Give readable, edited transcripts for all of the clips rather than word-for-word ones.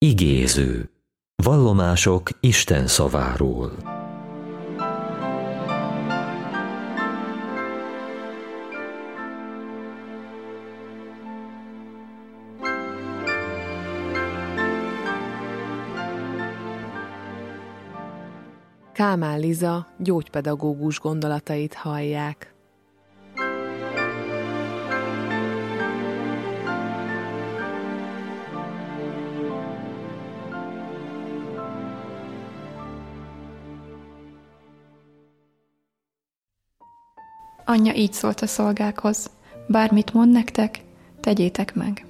Igéző. Vallomások Isten szaváról. Kálmán Liza gyógypedagógus gondolatait hallják. Anyja így szólt a szolgákhoz: bármit mond nektek, tegyétek meg.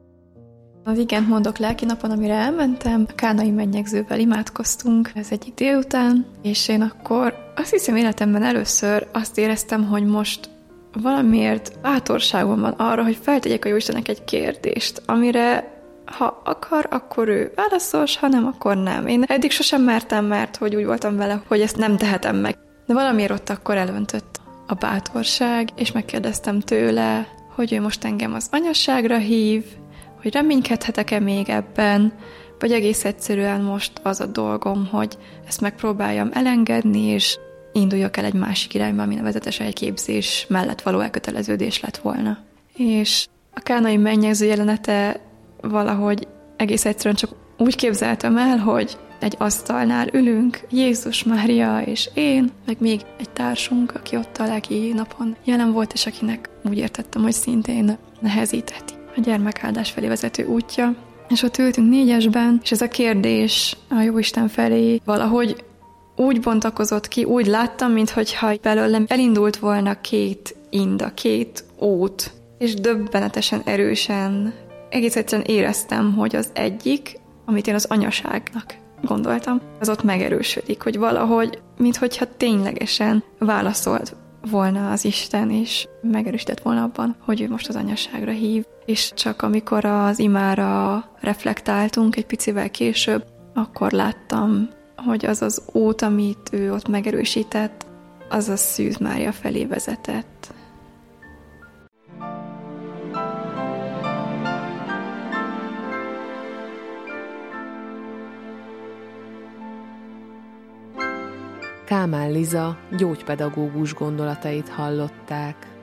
Az igent mondok lelki napon, amire elmentem, a kánai mennyegzővel imádkoztunk ez egyik délután, és én akkor azt hiszem életemben először azt éreztem, hogy most valamiért bátorságom van arra, hogy feltegyek a Jóistennek egy kérdést, amire ha akar, akkor ő válaszol, ha nem, akkor nem. Én eddig sosem mertem, mert hogy úgy voltam vele, hogy ezt nem tehetem meg. De valamiért ott akkor elöntött a bátorság, és megkérdeztem tőle, hogy ő most engem az anyasságra hív, hogy reménykedhetek-e még ebben, vagy egész egyszerűen most az a dolgom, hogy ezt megpróbáljam elengedni, és induljak el egy másik irányba, ami nevezetesen egy képzés mellett való elköteleződés lett volna. És a kánai mennyegző jelenete valahogy egész egyszerűen csak úgy képzeltem el, hogy egy asztalnál ülünk, Jézus, Mária és én, meg még egy társunk, aki ott a lelki napon jelen volt, és akinek úgy értettem, hogy szintén nehezíteti a gyermekáldás felé vezető útja. És ott ültünk négyesben, és ez a kérdés a Jóisten felé valahogy úgy bontakozott ki, úgy láttam, minthogyha belőlem elindult volna két inda, két út, és döbbenetesen erősen, egész egyszerűen éreztem, hogy az egyik, amit én az anyaságnak gondoltam, az ott megerősödik, hogy valahogy, minthogyha ténylegesen válaszolt volna az Isten, és megerősített volna abban, hogy ő most az anyaságra hív. És csak amikor az imára reflektáltunk egy picivel később, akkor láttam, hogy az az út, amit ő ott megerősített, az a Szűz Mária felé vezetett. Kálmán Liza gyógypedagógus gondolatait hallották.